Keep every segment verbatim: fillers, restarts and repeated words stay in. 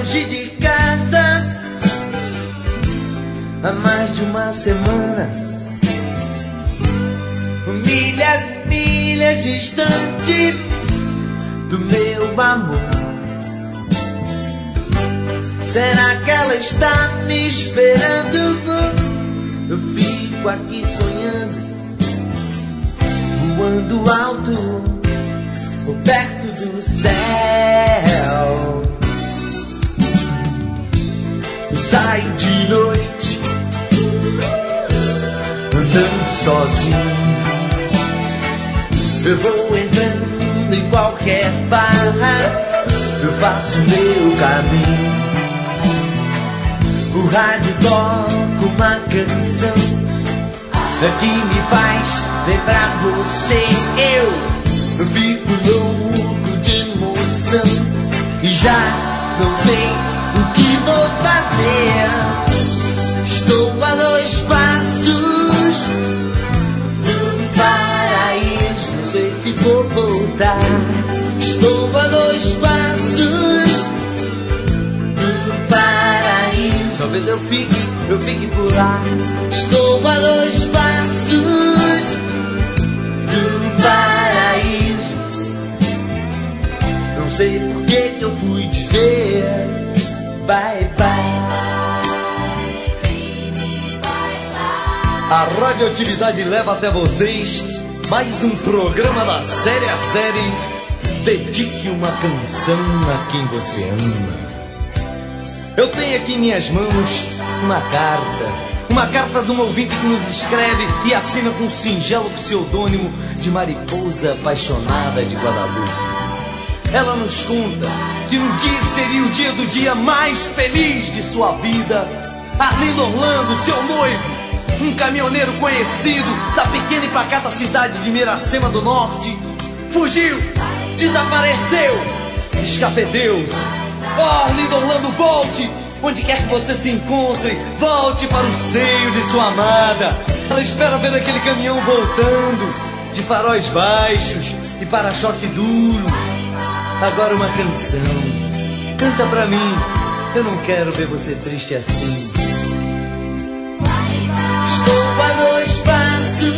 longe de casa há mais de uma semana, milhas e milhas distante do meu amor. Será que ela está me esperando? Eu fico aqui sonhando, voando alto, perto do céu. Eu saio de noite, andando sozinho. Eu vou entrando em qualquer barra, eu faço meu caminho. O rádio toca uma canção que me faz lembrar você. Eu, eu fico louco de emoção e já não sei o que vou fazer. Estou a dois passos do paraíso, não sei se vou voltar. Estou a dois passos do paraíso, talvez eu fique, eu fique por lá. Estou a dois passos do paraíso, não sei por que que eu fui dizer bye bye. A radioatividade leva até vocês mais um programa da série a série Dedique uma Canção a Quem Você Ama. Eu tenho aqui em minhas mãos uma carta, uma carta de um ouvinte que nos escreve e assina com um singelo pseudônimo de Mariposa Apaixonada de Guadalupe. Ela nos conta que no dia que seria o dia do dia mais feliz de sua vida, Arlindo Orlando, seu noivo, um caminhoneiro conhecido da pequena e pacata cidade de Miracema do Norte, fugiu, desapareceu, escafedeu-se. Oh, Arlindo Orlando, volte! Onde quer que você se encontre, volte para o seio de sua amada. Ela espera ver aquele caminhão voltando, de faróis baixos e para-choque duro. Agora uma canção, canta pra mim, eu não quero ver você triste assim. Estou a dois passos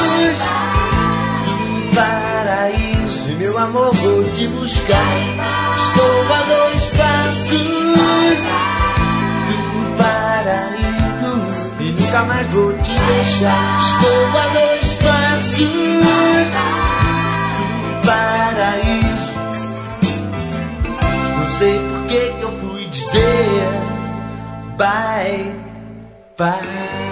do paraíso e meu amor vou te buscar. Estou a dois passos do paraíso e nunca mais vou te deixar. Estou a dois passos do paraíso, não sei por que que eu fui dizer bye bye.